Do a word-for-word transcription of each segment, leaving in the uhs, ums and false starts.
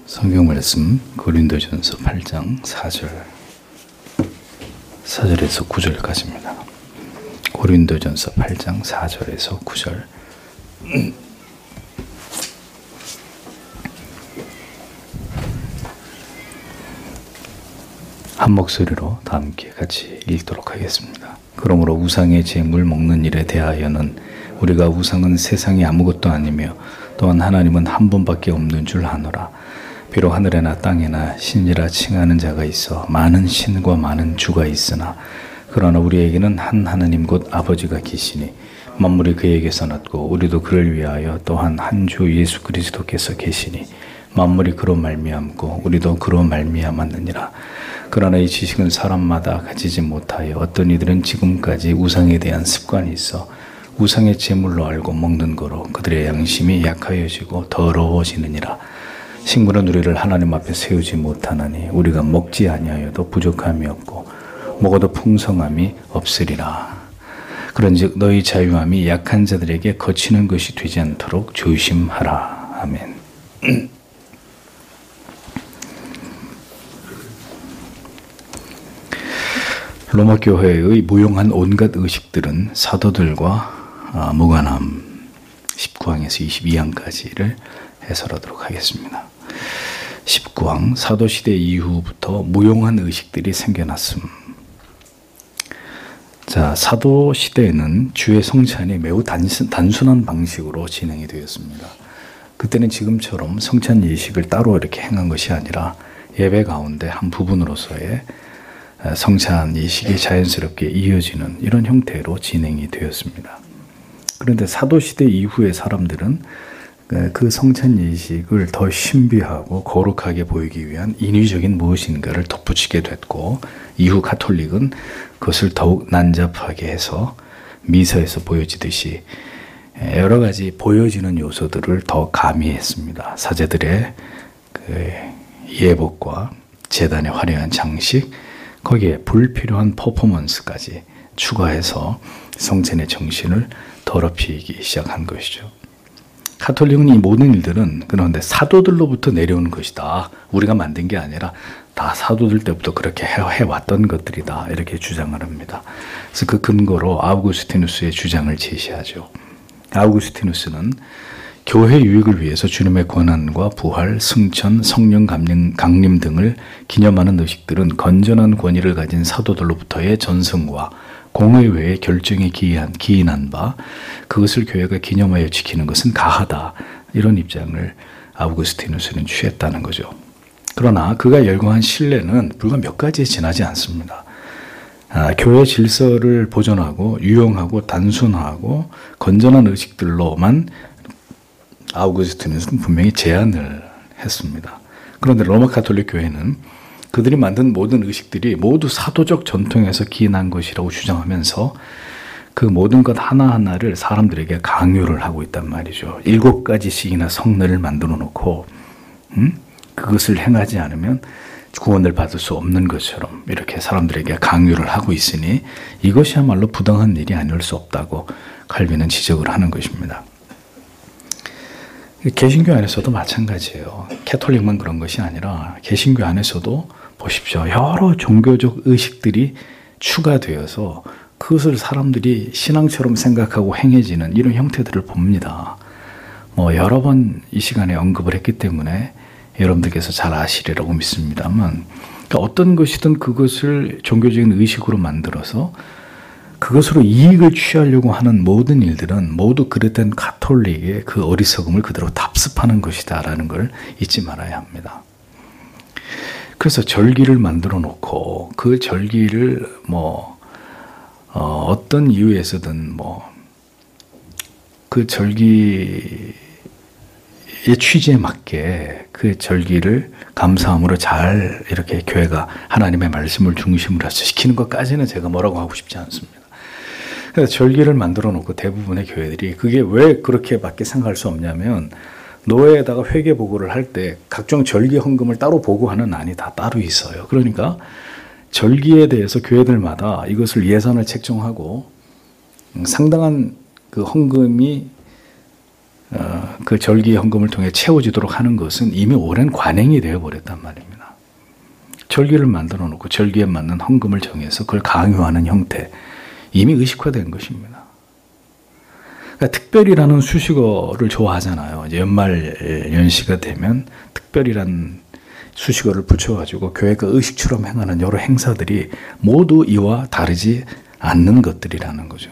성경 말씀 고린도전서 팔 장 사 절 사 절에서 구 절까지입니다. 고린도전서 팔 장 사 절에서 구 절. 한 목소리로 다 함께 같이 읽도록 하겠습니다. 그러므로 우상의 제물 먹는 일에 대하여는 우리가 우상은 세상이 아무것도 아니며 또한 하나님은 한 분밖에 없는 줄 아노라. 비록 하늘에나 땅에나 신이라 칭하는 자가 있어 많은 신과 많은 주가 있으나 그러나 우리에게는 한 하나님 곧 아버지가 계시니 만물이 그에게서 났고 우리도 그를 위하여 또한 한 주 예수 그리스도께서 계시니 만물이 그로 말미암고 우리도 그로 말미암았느니라. 그러나 이 지식은 사람마다 가지지 못하여 어떤 이들은 지금까지 우상에 대한 습관이 있어 우상의 제물로 알고 먹는 거로 그들의 양심이 약하여지고 더러워지느니라. 신군은 우리를 하나님 앞에 세우지 못하나니 우리가 먹지 아니하여도 부족함이 없고 먹어도 풍성함이 없으리라. 그런즉 너희 자유함이 약한 자들에게 거치는 것이 되지 않도록 조심하라. 아멘. 로마 교회의 무용한 온갖 의식들은 사도들과 무관함 십구 항에서 이십이 항까지를 해설하도록 하겠습니다. 십구 항 사도시대 이후부터 무용한 의식들이 생겨났음. 자, 사도시대에는 주의 성찬이 매우 단순, 단순한 방식으로 진행이 되었습니다. 그때는 지금처럼 성찬 예식을 따로 이렇게 행한 것이 아니라 예배 가운데 한 부분으로서의 성찬 예식이 자연스럽게 이어지는 이런 형태로 진행이 되었습니다. 그런데 사도시대 이후의 사람들은 그 성찬 예식을 더 신비하고 거룩하게 보이기 위한 인위적인 무엇인가를 덧붙이게 됐고 이후 가톨릭은 그것을 더욱 난잡하게 해서 미사에서 보여지듯이 여러 가지 보여지는 요소들을 더 가미했습니다. 사제들의 그 예복과 제단의 화려한 장식, 거기에 불필요한 퍼포먼스까지 추가해서 성찬의 정신을 더럽히기 시작한 것이죠. 가톨릭은 이 모든 일들은 그런데 사도들로부터 내려오는 것이다. 우리가 만든 게 아니라 다 사도들 때부터 그렇게 해왔던 것들이다. 이렇게 주장을 합니다. 그래서 그 근거로 아우구스티누스의 주장을 제시하죠. 아우구스티누스는 교회 유익을 위해서 주님의 고난과 부활, 승천, 성령 강림, 강림 등을 기념하는 의식들은 건전한 권위를 가진 사도들로부터의 전승과 공의회의 결정에 기인한, 기인한 바 그것을 교회가 기념하여 지키는 것은 가하다. 이런 입장을 아우구스티누스는 취했다는 거죠. 그러나 그가 열거한 신뢰는 불과 몇 가지에 지나지 않습니다. 아, 교회 질서를 보존하고 유용하고 단순하고 건전한 의식들로만 아우구스티누스는 분명히 제안을 했습니다. 그런데 로마 가톨릭 교회는 그들이 만든 모든 의식들이 모두 사도적 전통에서 기인한 것이라고 주장하면서 그 모든 것 하나하나를 사람들에게 강요를 하고 있단 말이죠. 일곱 가지씩이나 성례를 만들어 놓고 음? 그것을 행하지 않으면 구원을 받을 수 없는 것처럼 이렇게 사람들에게 강요를 하고 있으니 이것이야말로 부당한 일이 아닐 수 없다고 칼빈은 지적을 하는 것입니다. 개신교 안에서도 마찬가지예요. 캐톨릭만 그런 것이 아니라 개신교 안에서도 보십시오. 여러 종교적 의식들이 추가되어서 그것을 사람들이 신앙처럼 생각하고 행해지는 이런 형태들을 봅니다. 뭐 여러 번 이 시간에 언급을 했기 때문에 여러분들께서 잘 아시리라고 믿습니다만 그러니까 어떤 것이든 그것을 종교적인 의식으로 만들어서 그것으로 이익을 취하려고 하는 모든 일들은 모두 그릇된 가톨릭의 그 어리석음을 그대로 답습하는 것이다라는 걸 잊지 말아야 합니다. 그래서 절기를 만들어 놓고 그 절기를 뭐 어, 어떤 이유에서든 뭐 그 절기의 취지에 맞게 그 절기를 감사함으로 잘 이렇게 교회가 하나님의 말씀을 중심으로 해서 시키는 것까지는 제가 뭐라고 하고 싶지 않습니다. 그래서 절기를 만들어 놓고 대부분의 교회들이 그게 왜 그렇게밖에 생각할 수 없냐면 노회에다가 회계 보고를 할 때 각종 절기 헌금을 따로 보고하는 안이 다 따로 있어요. 그러니까 절기에 대해서 교회들마다 이것을 예산을 책정하고 상당한 그 헌금이 어, 그 절기 헌금을 통해 채워지도록 하는 것은 이미 오랜 관행이 되어버렸단 말입니다. 절기를 만들어 놓고 절기에 맞는 헌금을 정해서 그걸 강요하는 형태, 이미 의식화된 것입니다. 그러니까 특별이라는 수식어를 좋아하잖아요. 이제 연말 연시가 되면 특별이란 수식어를 붙여가지고 교회가 의식처럼 행하는 여러 행사들이 모두 이와 다르지 않는 것들이라는 거죠.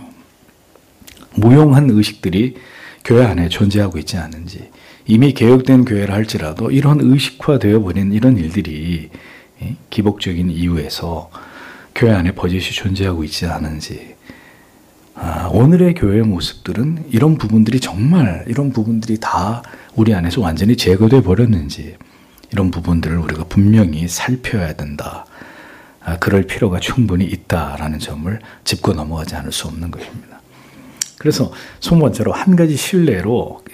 무용한 의식들이 교회 안에 존재하고 있지 않은지, 이미 개혁된 교회라 할지라도 이런 의식화되어 버린 이런 일들이 기복적인 이유에서 교회 안에 버젓이 존재하고 있지 않은지, 아, 오늘의 교회의 모습들은 이런 부분들이 정말 이런 부분들이 다 우리 안에서 완전히 제거되어 버렸는지, 이런 부분들을 우리가 분명히 살펴야 된다. 아, 그럴 필요가 충분히 있다라는 점을 짚고 넘어가지 않을 수 없는 것입니다. 그래서 손번째로 한 가지 실례로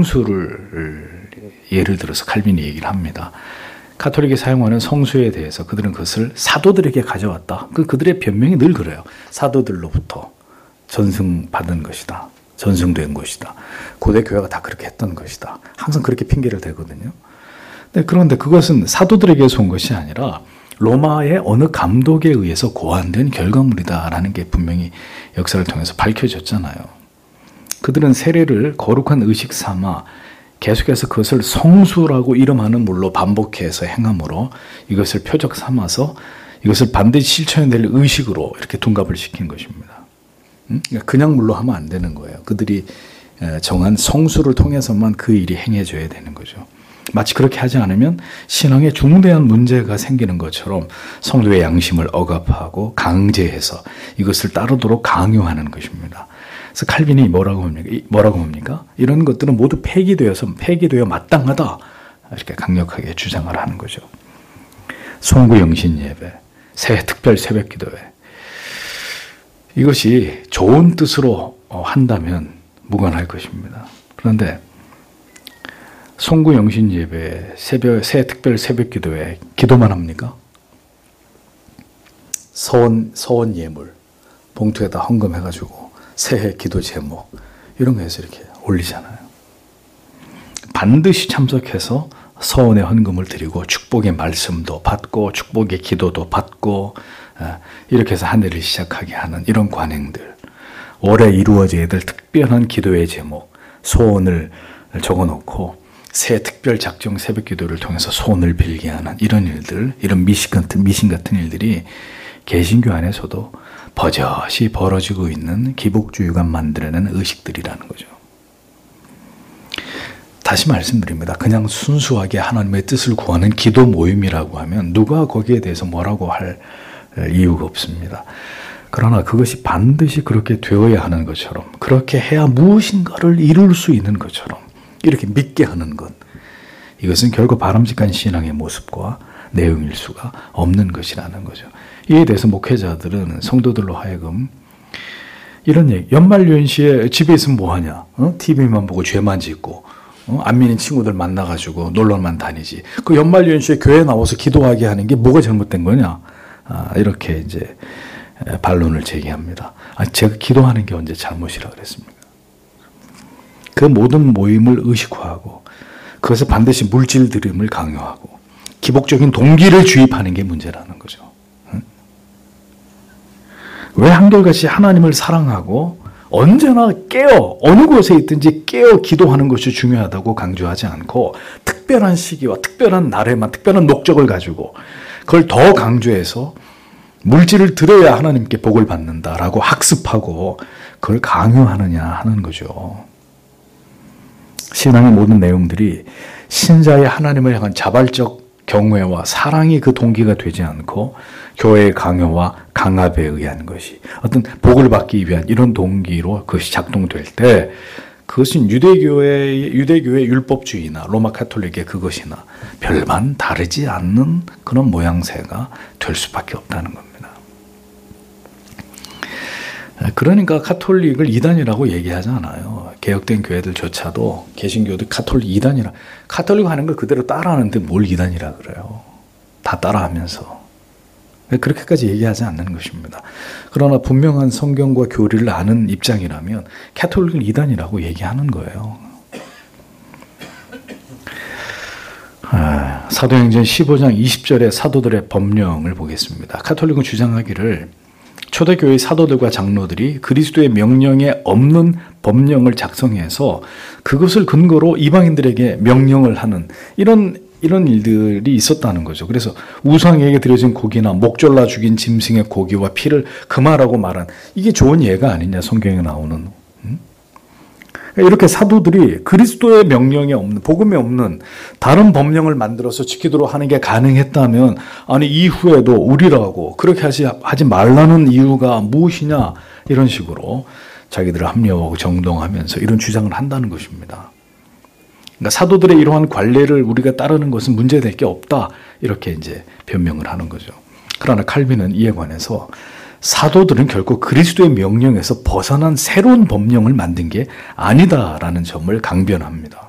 성수를 예를 들어서 칼빈이 얘기를 합니다. 가톨릭이 사용하는 성수에 대해서 그들은 그것을 사도들에게 가져왔다. 그 그들의 변명이 늘 그래요. 사도들로부터 전승받은 것이다. 전승된 것이다. 고대 교회가 다 그렇게 했던 것이다. 항상 그렇게 핑계를 대거든요. 그런데 그것은 사도들에게서 온 것이 아니라 로마의 어느 감독에 의해서 고안된 결과물이다라는 게 분명히 역사를 통해서 밝혀졌잖아요. 그들은 세례를 거룩한 의식 삼아 계속해서 그것을 성수라고 이름하는 물로 반복해서 행함으로 이것을 표적 삼아서 이것을 반드시 실천해야 될 의식으로 이렇게 둔갑을 시킨 것입니다. 그냥 물로 하면 안 되는 거예요. 그들이 정한 성수를 통해서만 그 일이 행해져야 되는 거죠. 마치 그렇게 하지 않으면 신앙에 중대한 문제가 생기는 것처럼 성도의 양심을 억압하고 강제해서 이것을 따르도록 강요하는 것입니다. 그래서 칼빈이 뭐라고 합니까? 뭐라고 합니까? 이런 것들은 모두 폐기되어서 폐기되어 마땅하다. 이렇게 강력하게 주장을 하는 거죠. 송구 영신 예배, 새해 특별 새벽 기도회. 이것이 좋은 뜻으로 한다면 무관할 것입니다. 그런데 송구 영신 예배, 새벽, 새해 특별 새벽 기도회 기도만 합니까? 서원, 서원 예물, 봉투에다 헌금해가지고 새해 기도 제목 이런 거 해서 이렇게 올리잖아요. 반드시 참석해서 서원의 헌금을 드리고 축복의 말씀도 받고 축복의 기도도 받고 이렇게 해서 한 해를 시작하게 하는 이런 관행들, 올해 이루어져야 될 특별한 기도의 제목, 소원을 적어놓고 새 특별 작정 새벽 기도를 통해서 소원을 빌게 하는 이런 일들, 이런 미신 같은, 미신 같은 일들이 개신교 안에서도 버젓이 벌어지고 있는 기복주의가 만들어낸 의식들이라는 거죠. 다시 말씀드립니다. 그냥 순수하게 하나님의 뜻을 구하는 기도 모임이라고 하면 누가 거기에 대해서 뭐라고 할 이유가 없습니다. 그러나 그것이 반드시 그렇게 되어야 하는 것처럼, 그렇게 해야 무엇인가를 이룰 수 있는 것처럼 이렇게 믿게 하는 것, 이것은 결코 바람직한 신앙의 모습과 내용일 수가 없는 것이라는 거죠. 이에 대해서 목회자들은 성도들로 하여금 이런 얘기, 연말연시에 집에 있으면 뭐하냐, 어? 티비만 보고 죄만 짓고 어? 안 믿는 친구들 만나가지고 놀러만 다니지, 그 연말연시에 교회 나와서 기도하게 하는 게 뭐가 잘못된 거냐, 아, 이렇게 이제 반론을 제기합니다. 아, 제가 기도하는 게 언제 잘못이라 그랬습니까? 그 모든 모임을 의식화하고 그것을 반드시 물질 드림을 강요하고 기복적인 동기를 주입하는 게 문제라는 거죠. 응? 왜 한결같이 하나님을 사랑하고 언제나 깨어 어느 곳에 있든지 깨어 기도하는 것이 중요하다고 강조하지 않고 특별한 시기와 특별한 날에만 특별한 목적을 가지고 그걸 더 강조해서 물질을 드려야 하나님께 복을 받는다라고 학습하고 그걸 강요하느냐 하는 거죠. 신앙의 모든 내용들이 신자의 하나님을 향한 자발적 경외와 사랑이 그 동기가 되지 않고 교회의 강요와 강압에 의한 것이 어떤 복을 받기 위한 이런 동기로 그것이 작동될 때 그것은 유대교회의, 유대교회의 율법주의나 로마 카톨릭의 그것이나 별반 다르지 않는 그런 모양새가 될 수밖에 없다는 겁니다. 그러니까 카톨릭을 이단이라고 얘기하지 않아요. 개혁된 교회들조차도 개신교들 카톨릭 이단이라, 카톨릭 하는 걸 그대로 따라하는데 뭘 이단이라 그래요. 다 따라하면서. 그렇게까지 얘기하지 않는 것입니다. 그러나 분명한 성경과 교리를 아는 입장이라면 카톨릭을 이단이라고 얘기하는 거예요. 사도행전 십오 장 이십 절의 사도들의 법령을 보겠습니다. 가톨릭은 주장하기를 초대교회 사도들과 장로들이 그리스도의 명령에 없는 법령을 작성해서 그것을 근거로 이방인들에게 명령을 하는 이런 이런 일들이 있었다는 거죠. 그래서 우상에게 드려진 고기나 목졸라 죽인 짐승의 고기와 피를 금하라고 말한 이게 좋은 예가 아니냐, 성경에 나오는. 음? 이렇게 사도들이 그리스도의 명령에 없는, 복음에 없는 다른 법령을 만들어서 지키도록 하는 게 가능했다면, 아니 이후에도 우리라고 그렇게 하지, 하지 말라는 이유가 무엇이냐, 이런 식으로 자기들을 합리화하고 정동하면서 이런 주장을 한다는 것입니다. 그러니까 사도들의 이러한 관례를 우리가 따르는 것은 문제될 게 없다, 이렇게 이제 변명을 하는 거죠. 그러나 칼빈은 이에 관해서 사도들은 결코 그리스도의 명령에서 벗어난 새로운 법령을 만든 게 아니다라는 점을 강변합니다.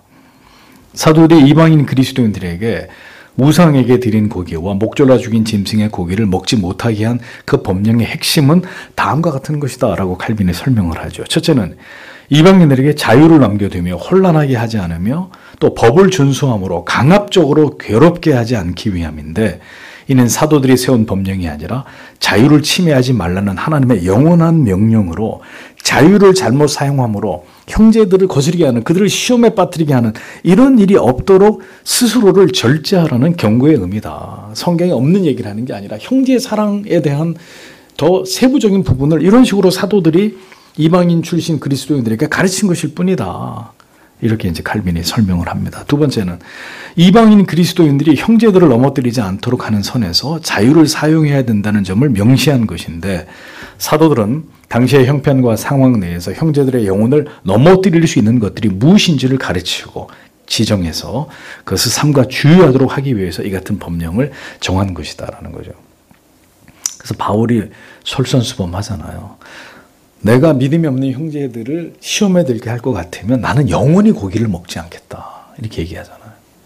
사도들이 이방인 그리스도인들에게 우상에게 드린 고기와 목졸라 죽인 짐승의 고기를 먹지 못하게 한 그 법령의 핵심은 다음과 같은 것이다 라고 칼빈이 설명을 하죠. 첫째는 이방인들에게 자유를 남겨두며 혼란하게 하지 않으며 또 법을 준수함으로 강압적으로 괴롭게 하지 않기 위함인데, 이는 사도들이 세운 법령이 아니라 자유를 침해하지 말라는 하나님의 영원한 명령으로 자유를 잘못 사용함으로 형제들을 거스르게 하는, 그들을 시험에 빠뜨리게 하는 이런 일이 없도록 스스로를 절제하라는 경고의 의미다. 성경에 없는 얘기를 하는 게 아니라 형제 사랑에 대한 더 세부적인 부분을 이런 식으로 사도들이 이방인 출신 그리스도인들에게 가르친 것일 뿐이다. 이렇게 이제 칼빈이 설명을 합니다. 두 번째는 이방인 그리스도인들이 형제들을 넘어뜨리지 않도록 하는 선에서 자유를 사용해야 된다는 점을 명시한 것인데, 사도들은 당시의 형편과 상황 내에서 형제들의 영혼을 넘어뜨릴 수 있는 것들이 무엇인지를 가르치고 지정해서 그것을 삼가 주의하도록 하기 위해서 이 같은 법령을 정한 것이다라는 거죠. 그래서 바울이 솔선수범하잖아요. 내가 믿음이 없는 형제들을 시험에 들게 할 것 같으면 나는 영원히 고기를 먹지 않겠다, 이렇게 얘기하잖아요.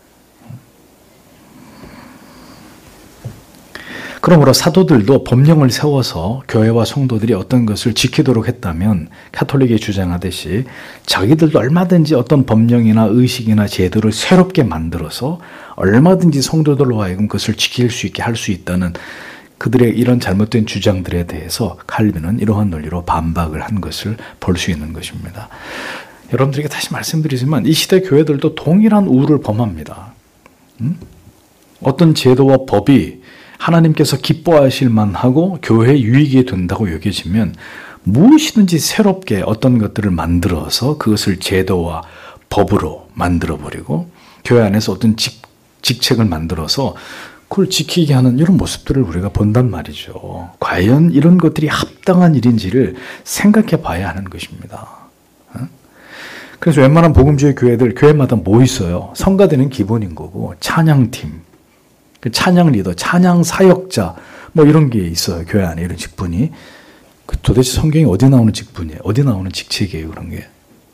그러므로 사도들도 법령을 세워서 교회와 성도들이 어떤 것을 지키도록 했다면 가톨릭이 주장하듯이 자기들도 얼마든지 어떤 법령이나 의식이나 제도를 새롭게 만들어서 얼마든지 성도들로 하여금 그것을 지킬 수 있게 할 수 있다는 그들의 이런 잘못된 주장들에 대해서 칼빈은 이러한 논리로 반박을 한 것을 볼 수 있는 것입니다. 여러분들에게 다시 말씀드리지만 이 시대 교회들도 동일한 우를 범합니다. 음? 어떤 제도와 법이 하나님께서 기뻐하실 만하고 교회에 유익이 된다고 여겨지면 무엇이든지 새롭게 어떤 것들을 만들어서 그것을 제도와 법으로 만들어버리고 교회 안에서 어떤 직, 직책을 만들어서 그걸 지키게 하는 이런 모습들을 우리가 본단 말이죠. 과연 이런 것들이 합당한 일인지를 생각해 봐야 하는 것입니다. 그래서 웬만한 복음주의 교회들, 교회마다 뭐 있어요? 성가대는 기본인 거고, 찬양팀, 찬양 리더, 찬양 사역자, 뭐 이런 게 있어요. 교회 안에 이런 직분이. 도대체 성경에 어디 나오는 직분이에요? 어디 나오는 직책이에요? 그런 게.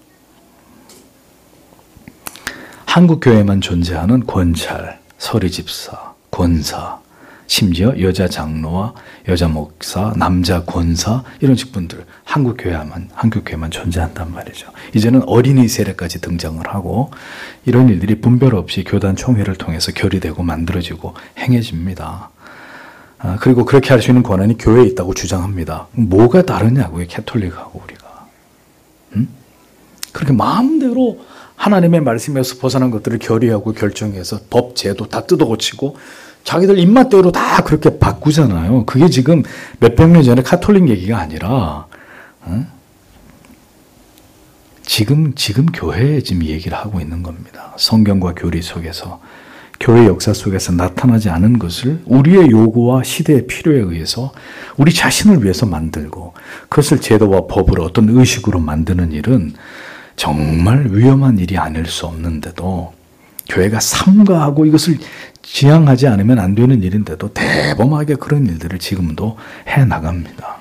한국 교회만 존재하는 권찰, 서리집사, 권사, 심지어 여자 장로와 여자 목사, 남자 권사, 이런 직분들 한국 교회만 한국 교회만 존재한단 말이죠. 이제는 어린이 세례까지 등장을 하고 이런 일들이 분별 없이 교단 총회를 통해서 결의되고 만들어지고 행해집니다. 아, 그리고 그렇게 할 수 있는 권한이 교회에 있다고 주장합니다. 뭐가 다르냐고요, 캐톨릭하고 우리가. 음? 그렇게 마음대로 하나님의 말씀에서 벗어난 것들을 결의하고 결정해서 법, 제도 다 뜯어고치고 자기들 입맛대로 다 그렇게 바꾸잖아요. 그게 지금 몇백 년 전에 카톨릭 얘기가 아니라 어? 지금 지금 교회에 지금 얘기를 하고 있는 겁니다. 성경과 교리 속에서 교회 역사 속에서 나타나지 않은 것을 우리의 요구와 시대의 필요에 의해서 우리 자신을 위해서 만들고 그것을 제도와 법으로 어떤 의식으로 만드는 일은 정말 위험한 일이 아닐 수 없는데도 교회가 삼가하고 이것을 지향하지 않으면 안 되는 일인데도 대범하게 그런 일들을 지금도 해나갑니다.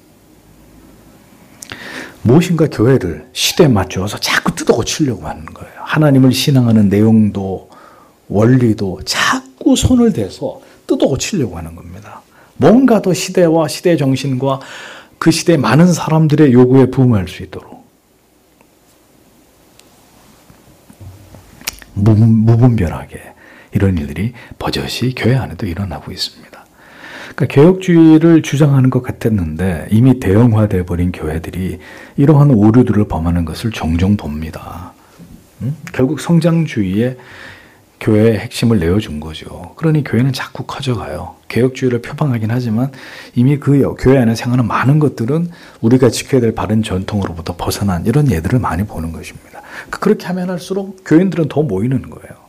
무엇인가 교회를 시대에 맞춰서 자꾸 뜯어고치려고 하는 거예요. 하나님을 신앙하는 내용도 원리도 자꾸 손을 대서 뜯어고치려고 하는 겁니다. 뭔가 더 시대와 시대 정신과 그 시대의 많은 사람들의 요구에 부응할 수 있도록 무분별하게 이런 일들이 버젓이 교회 안에도 일어나고 있습니다. 그러니까 개혁주의를 주장하는 것 같았는데 이미 대형화되어 버린 교회들이 이러한 오류들을 범하는 것을 종종 봅니다. 음? 결국 성장주의의 교회의 핵심을 내어준 거죠. 그러니 교회는 자꾸 커져가요. 개혁주의를 표방하긴 하지만 이미 그 교회 안에 생각하는 많은 것들은 우리가 지켜야 될 바른 전통으로부터 벗어난 이런 예들을 많이 보는 것입니다. 그렇게 하면 할수록 교인들은 더 모이는 거예요.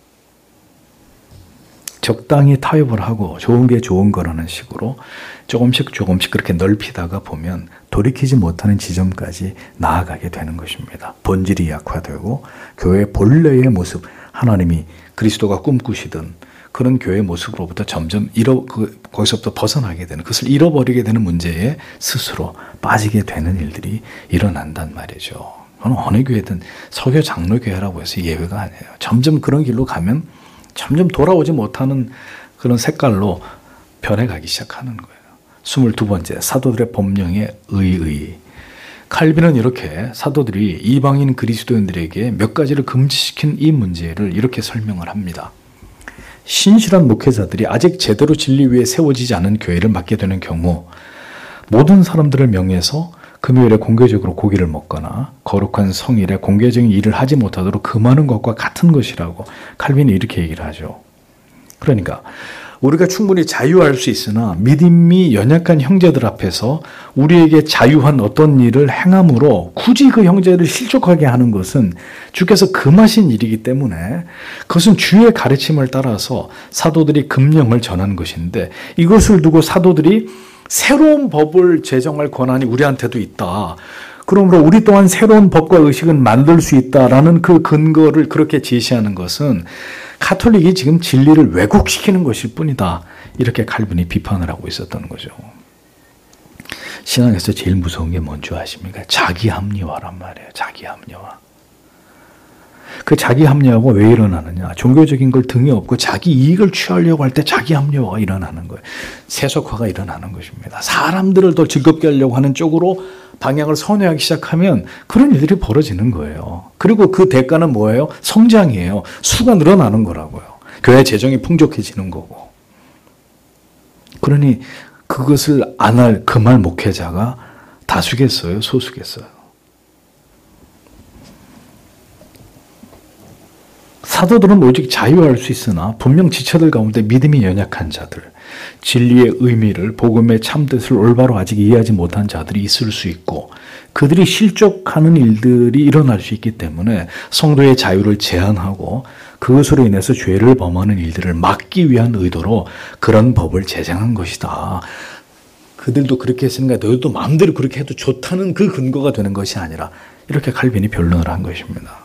적당히 타협을 하고 좋은 게 좋은 거라는 식으로 조금씩 조금씩 그렇게 넓히다가 보면 돌이키지 못하는 지점까지 나아가게 되는 것입니다. 본질이 약화되고 교회의 본래의 모습, 하나님이 그리스도가 꿈꾸시던 그런 교회의 모습으로부터 점점 잃어, 그, 거기서부터 벗어나게 되는, 그것을 잃어버리게 되는 문제에 스스로 빠지게 되는 일들이 일어난단 말이죠. 저는 어느 교회든 서교 장로교회라고 해서 예외가 아니에요. 점점 그런 길로 가면 점점 돌아오지 못하는 그런 색깔로 변해가기 시작하는 거예요. 스물두 번째, 사도들의 법령의 의의. 칼빈은 이렇게 사도들이 이방인 그리스도인들에게 몇 가지를 금지시킨 이 문제를 이렇게 설명을 합니다. 신실한 목회자들이 아직 제대로 진리 위에 세워지지 않은 교회를 맡게 되는 경우 모든 사람들을 명해서 금요일에 공개적으로 고기를 먹거나 거룩한 성일에 공개적인 일을 하지 못하도록 금하는 것과 같은 것이라고 칼빈이 이렇게 얘기를 하죠. 그러니까 우리가 충분히 자유할 수 있으나 믿음이 연약한 형제들 앞에서 우리에게 자유한 어떤 일을 행함으로 굳이 그 형제를 실족하게 하는 것은 주께서 금하신 일이기 때문에 그것은 주의 가르침을 따라서 사도들이 금령을 전한 것인데 이것을 두고 사도들이 새로운 법을 제정할 권한이 우리한테도 있다. 그러므로 우리 또한 새로운 법과 의식은 만들 수 있다라는 그 근거를 그렇게 제시하는 것은 가톨릭이 지금 진리를 왜곡시키는 것일 뿐이다. 이렇게 칼빈이 비판을 하고 있었던 거죠. 신앙에서 제일 무서운 게 뭔지 아십니까? 자기 합리화란 말이에요. 자기 합리화. 그 자기 합리화가 왜 일어나느냐? 종교적인 걸 등에 업고 자기 이익을 취하려고 할 때 자기 합리화가 일어나는 거예요. 세속화가 일어나는 것입니다. 사람들을 더 즐겁게 하려고 하는 쪽으로 방향을 선회하기 시작하면 그런 일들이 벌어지는 거예요. 그리고 그 대가는 뭐예요? 성장이에요. 수가 늘어나는 거라고요. 교회 재정이 풍족해지는 거고. 그러니 그것을 안 할 금할 목회자가 다수겠어요? 소수겠어요? 사도들은 오직 자유할 수 있으나 분명 지체들 가운데 믿음이 연약한 자들, 진리의 의미를, 복음의 참뜻을 올바로 아직 이해하지 못한 자들이 있을 수 있고 그들이 실족하는 일들이 일어날 수 있기 때문에 성도의 자유를 제한하고 그것으로 인해서 죄를 범하는 일들을 막기 위한 의도로 그런 법을 제정한 것이다. 그들도 그렇게 했으니까 너희도 마음대로 그렇게 해도 좋다는 그 근거가 되는 것이 아니라 이렇게 칼빈이 변론을 한 것입니다.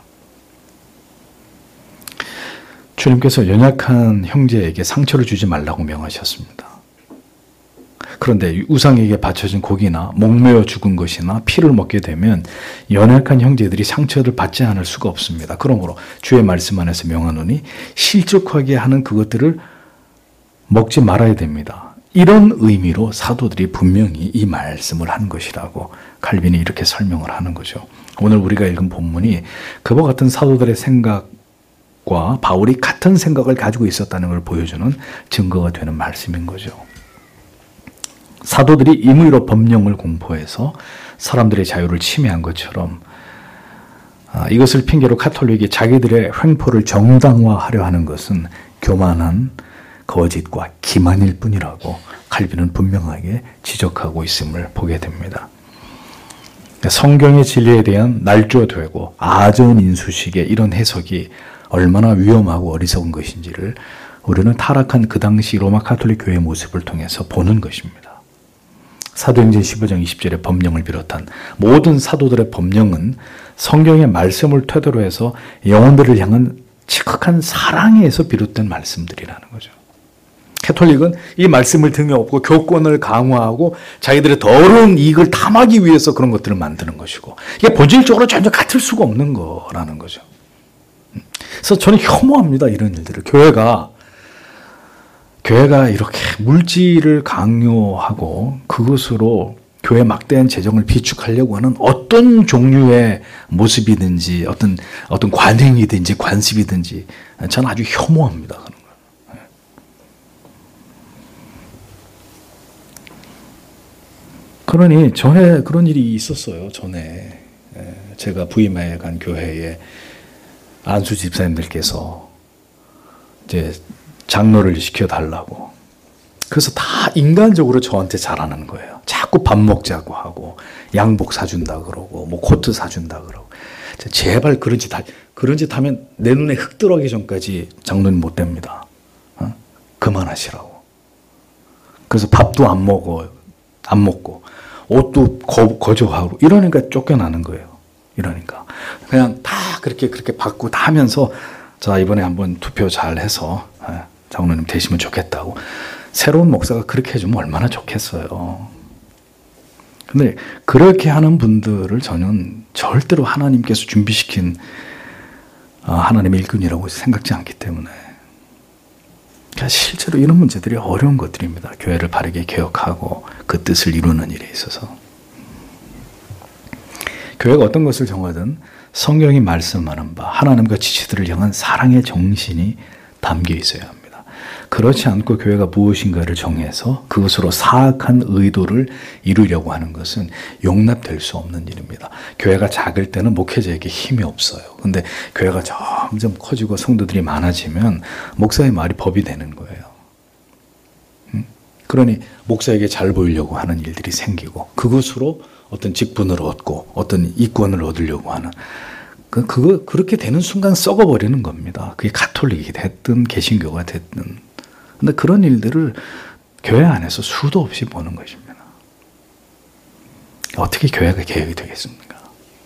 주님께서 연약한 형제에게 상처를 주지 말라고 명하셨습니다. 그런데 우상에게 바쳐진 고기나 목매어 죽은 것이나 피를 먹게 되면 연약한 형제들이 상처를 받지 않을 수가 없습니다. 그러므로 주의 말씀 안에서 명하노니 실족하게 하는 그것들을 먹지 말아야 됩니다. 이런 의미로 사도들이 분명히 이 말씀을 한 것이라고 칼빈이 이렇게 설명을 하는 거죠. 오늘 우리가 읽은 본문이 그와 같은 사도들의 생각 과 바울이 같은 생각을 가지고 있었다는 걸 보여주는 증거가 되는 말씀인 거죠. 사도들이 임의로 법령을 공포해서 사람들의 자유를 침해한 것처럼 이것을 핑계로 가톨릭이 자기들의 횡포를 정당화하려 하는 것은 교만한 거짓과 기만일 뿐이라고 칼빈은 분명하게 지적하고 있음을 보게 됩니다. 성경의 진리에 대한 날조되고 아전인수식의 이런 해석이 얼마나 위험하고 어리석은 것인지를 우리는 타락한 그 당시 로마 가톨릭 교회의 모습을 통해서 보는 것입니다. 사도행전 십오 장 이십 절의 법령을 비롯한 모든 사도들의 법령은 성경의 말씀을 토대로 해서 영혼들을 향한 지극한 사랑에서 비롯된 말씀들이라는 거죠. 가톨릭은 이 말씀을 등에 업고 교권을 강화하고 자기들의 더러운 이익을 탐하기 위해서 그런 것들을 만드는 것이고 이게 본질적으로 전혀 같을 수가 없는 거라는 거죠. 그래서 저는 혐오합니다. 이런 일들을. 교회가 교회가 이렇게 물질을 강요하고 그것으로 교회 막대한 재정을 비축하려고 하는 어떤 종류의 모습이든지 어떤 어떤 관행이든지 관습이든지 저는 아주 혐오합니다. 그런 걸. 그러니 전에 그런 일이 있었어요. 전에 제가 부임해 간 교회에 안수 집사님들께서 이제 장로를 시켜달라고. 그래서 다 인간적으로 저한테 잘하는 거예요. 자꾸 밥 먹자고 하고 양복 사준다 그러고 뭐 코트 사준다 그러고. 제발 그런 짓, 하, 그런 짓 하면 내 눈에 흙 들어가기 전까지 장로님 못 됩니다. 어? 그만하시라고. 그래서 밥도 안 먹어, 안 먹고 옷도 거, 거저하고 이러니까 쫓겨나는 거예요. 이러니까 그냥 다 그렇게 그렇게 받고 다 하면서 자 이번에 한번 투표 잘 해서 장로님 되시면 좋겠다고. 새로운 목사가 그렇게 해주면 얼마나 좋겠어요. 근데 그렇게 하는 분들을 저는 절대로 하나님께서 준비시킨 하나님의 일꾼이라고 생각지 않기 때문에 실제로 이런 문제들이 어려운 것들입니다. 교회를 바르게 개혁하고 그 뜻을 이루는 일에 있어서. 교회가 어떤 것을 정하든 성경이 말씀하는 바 하나님과 지체들을 향한 사랑의 정신이 담겨 있어야 합니다. 그렇지 않고 교회가 무엇인가를 정해서 그것으로 사악한 의도를 이루려고 하는 것은 용납될 수 없는 일입니다. 교회가 작을 때는 목회자에게 힘이 없어요. 근데 교회가 점점 커지고 성도들이 많아지면 목사의 말이 법이 되는 거예요. 그러니 목사에게 잘 보이려고 하는 일들이 생기고 그것으로 어떤 직분을 얻고 어떤 이권을 얻으려고 하는 그, 그거, 그렇게 되는 순간 썩어버리는 겁니다. 그게 가톨릭이 됐든 개신교가 됐든. 근데 그런 일들을 교회 안에서 수도 없이 보는 것입니다. 어떻게 교회가 개혁이 되겠습니까?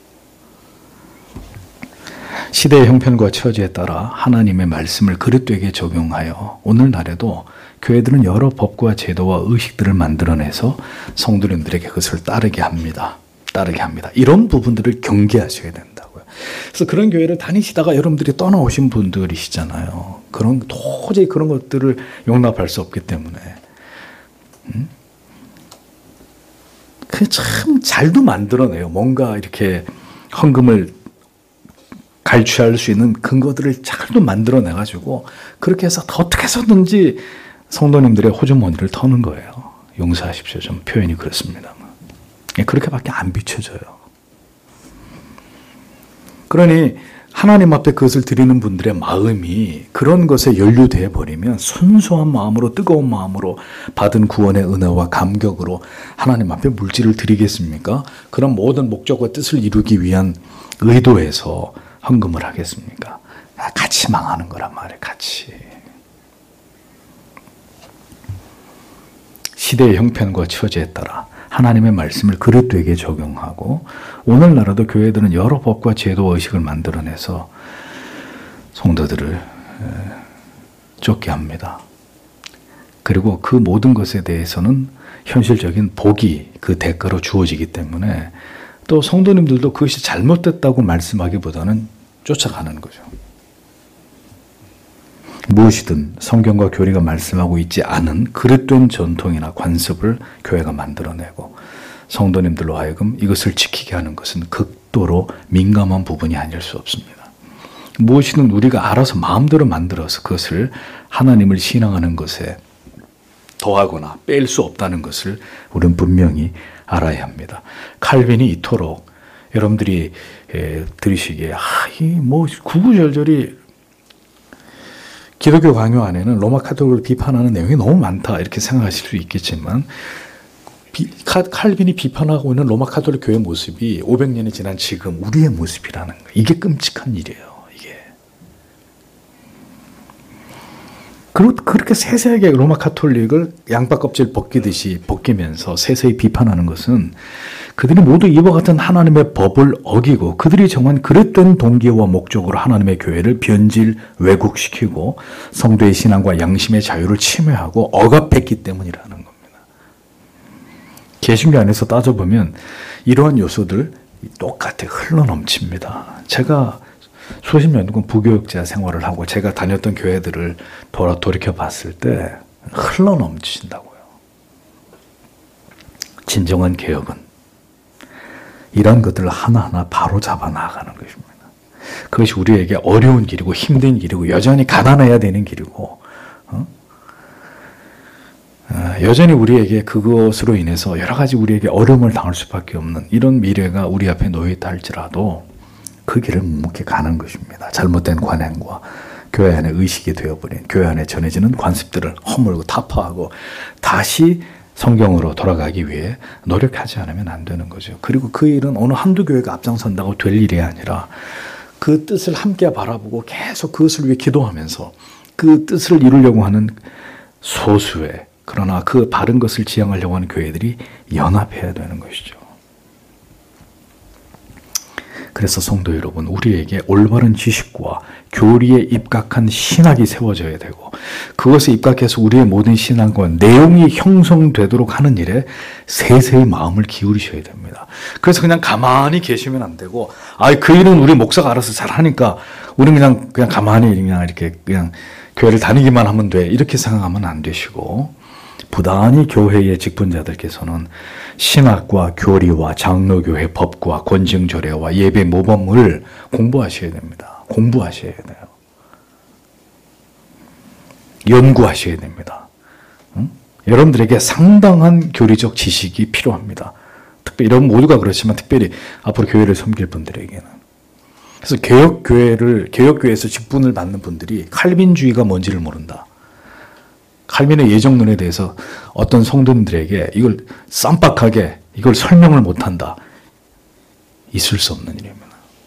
시대의 형편과 처지에 따라 하나님의 말씀을 그릇되게 적용하여 오늘날에도 교회들은 여러 법과 제도와 의식들을 만들어내서 성도님들에게 그것을 따르게 합니다. 따르게 합니다. 이런 부분들을 경계하셔야 된다고요. 그래서 그런 교회를 다니시다가 여러분들이 떠나오신 분들이시잖아요. 그런 도저히 그런 것들을 용납할 수 없기 때문에 음? 그 참 잘도 만들어내요. 뭔가 이렇게 헌금을 갈취할 수 있는 근거들을 잘도 만들어내가지고 그렇게 해서 어떻게 해서든지 성도님들의 호주머니를 터는 거예요. 용서하십시오. 좀 표현이 그렇습니다. 그렇게밖에 안 비춰져요. 그러니 하나님 앞에 그것을 드리는 분들의 마음이 그런 것에 연루되어 버리면 순수한 마음으로 뜨거운 마음으로 받은 구원의 은혜와 감격으로 하나님 앞에 물질을 드리겠습니까? 그런 모든 목적과 뜻을 이루기 위한 의도에서 헌금을 하겠습니까? 같이 망하는 거란 말이에요. 같이. 시대의 형편과 처지에 따라 하나님의 말씀을 그릇되게 적용하고 오늘날에도 교회들은 여러 법과 제도와 의식을 만들어내서 성도들을 쫓게 합니다. 그리고 그 모든 것에 대해서는 현실적인 복이 그 대가로 주어지기 때문에 또 성도님들도 그것이 잘못됐다고 말씀하기보다는 쫓아가는 거죠. 무엇이든 성경과 교리가 말씀하고 있지 않은 그릇된 전통이나 관습을 교회가 만들어내고 성도님들로 하여금 이것을 지키게 하는 것은 극도로 민감한 부분이 아닐 수 없습니다. 무엇이든 우리가 알아서 마음대로 만들어서 그것을 하나님을 신앙하는 것에 더하거나 뺄 수 없다는 것을 우리는 분명히 알아야 합니다. 칼빈이 이토록 여러분들이 에, 들으시기에 아, 이 뭐 구구절절이 기독교 강요 안에는 로마 카톨릭을 비판하는 내용이 너무 많다 이렇게 생각하실 수 있겠지만 비, 카, 칼빈이 비판하고 있는 로마 카톨릭 교회 모습이 오백 년이 지난 지금 우리의 모습이라는 거예요. 이게 끔찍한 일이에요. 이게 그렇게 세세하게 로마 카톨릭을 양파 껍질 벗기듯이 벗기면서 세세히 비판하는 것은 그들이 모두 이와 같은 하나님의 법을 어기고 그들이 정한 그릇된 동기와 목적으로 하나님의 교회를 변질, 왜곡시키고 성도의 신앙과 양심의 자유를 침해하고 억압했기 때문이라는 겁니다. 개신교 안에서 따져보면 이러한 요소들 똑같이 흘러넘칩니다. 제가 수십 년간 부교육자 생활을 하고 제가 다녔던 교회들을 돌아, 돌이켜 봤을 때 흘러넘친다고요. 진정한 개혁은 이런 것들을 하나하나 바로 잡아 나가는 것입니다. 그것이 우리에게 어려운 길이고 힘든 길이고 여전히 가난해야 되는 길이고 어? 여전히 우리에게 그것으로 인해서 여러 가지 우리에게 어려움을 당할 수밖에 없는 이런 미래가 우리 앞에 놓여있다 할지라도 그 길을 묵묵히 가는 것입니다. 잘못된 관행과 교회 안에 의식이 되어버린 교회 안에 전해지는 관습들을 허물고 타파하고 다시 성경으로 돌아가기 위해 노력하지 않으면 안 되는 거죠. 그리고 그 일은 어느 한두 교회가 앞장선다고 될 일이 아니라 그 뜻을 함께 바라보고 계속 그것을 위해 기도하면서 그 뜻을 이루려고 하는 소수의 그러나 그 바른 것을 지향하려고 하는 교회들이 연합해야 되는 것이죠. 그래서 성도 여러분, 우리에게 올바른 지식과 교리에 입각한 신학이 세워져야 되고 그것에 입각해서 우리의 모든 신앙과 내용이 형성되도록 하는 일에 세세히 마음을 기울이셔야 됩니다. 그래서 그냥 가만히 계시면 안 되고 아, 그 일은 우리 목사가 알아서 잘하니까 우리는 그냥 그냥 가만히 그냥 이렇게 그냥 교회를 다니기만 하면 돼 이렇게 생각하면 안 되시고 부단히 교회의 직분자들께서는 신학과 교리와 장로교회 법과 권징조례와 예배 모범을 공부하셔야 됩니다. 공부하셔야 돼요. 연구하셔야 됩니다. 응? 여러분들에게 상당한 교리적 지식이 필요합니다. 특별히 이런 모두가 그렇지만 특별히 앞으로 교회를 섬길 분들에게는. 그래서 개혁교회를, 개혁교회에서 직분을 받는 분들이 칼빈주의가 뭔지를 모른다. 칼빈의 예정론에 대해서 어떤 성도님들에게 이걸 쌈박하게 이걸 설명을 못한다. 있을 수 없는 일입니다.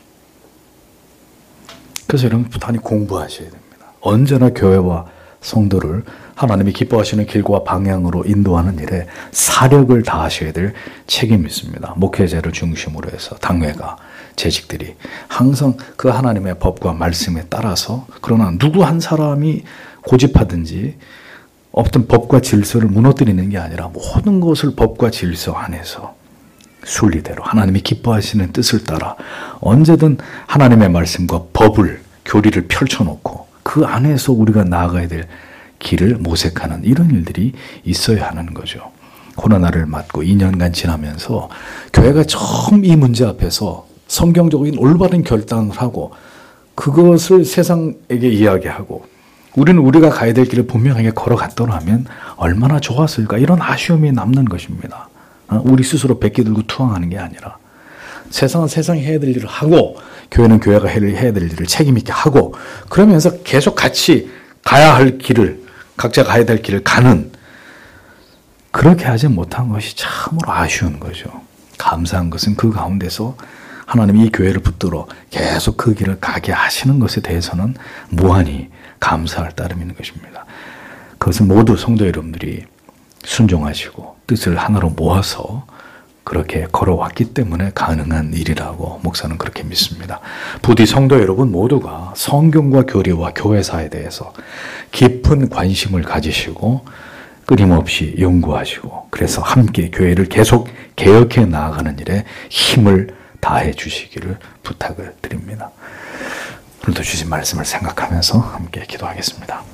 그래서 여러분 부단히 공부하셔야 됩니다. 언제나 교회와 성도를 하나님이 기뻐하시는 길과 방향으로 인도하는 일에 사력을 다하셔야 될 책임이 있습니다. 목회자를 중심으로 해서 당회가 재직들이 항상 그 하나님의 법과 말씀에 따라서 그러나 누구 한 사람이 고집하든지 어떤 법과 질서를 무너뜨리는 게 아니라 모든 것을 법과 질서 안에서 순리대로 하나님이 기뻐하시는 뜻을 따라 언제든 하나님의 말씀과 법을 교리를 펼쳐놓고 그 안에서 우리가 나아가야 될 길을 모색하는 이런 일들이 있어야 하는 거죠. 코로나를 맞고 이 년간 지나면서 교회가 처음 이 문제 앞에서 성경적인 올바른 결단을 하고 그것을 세상에게 이야기하고 우리는 우리가 가야 될 길을 분명하게 걸어갔더라면 얼마나 좋았을까 이런 아쉬움이 남는 것입니다. 우리 스스로 백기 들고 투항하는 게 아니라 세상은 세상이 해야 될 일을 하고 교회는 교회가 해야 될 일을 책임 있게 하고 그러면서 계속 같이 가야 할 길을 각자 가야 될 길을 가는 그렇게 하지 못한 것이 참으로 아쉬운 거죠. 감사한 것은 그 가운데서 하나님이 이 교회를 붙들어 계속 그 길을 가게 하시는 것에 대해서는 무한히 감사할 따름인 것입니다. 그것은 모두 성도 여러분들이 순종하시고 뜻을 하나로 모아서 그렇게 걸어왔기 때문에 가능한 일이라고 목사는 그렇게 믿습니다. 부디 성도 여러분 모두가 성경과 교리와 교회사에 대해서 깊은 관심을 가지시고 끊임없이 연구하시고 그래서 함께 교회를 계속 개혁해 나아가는 일에 힘을 다해 주시기를 부탁을 드립니다. 오늘도 주신 말씀을 생각하면서 함께 기도하겠습니다.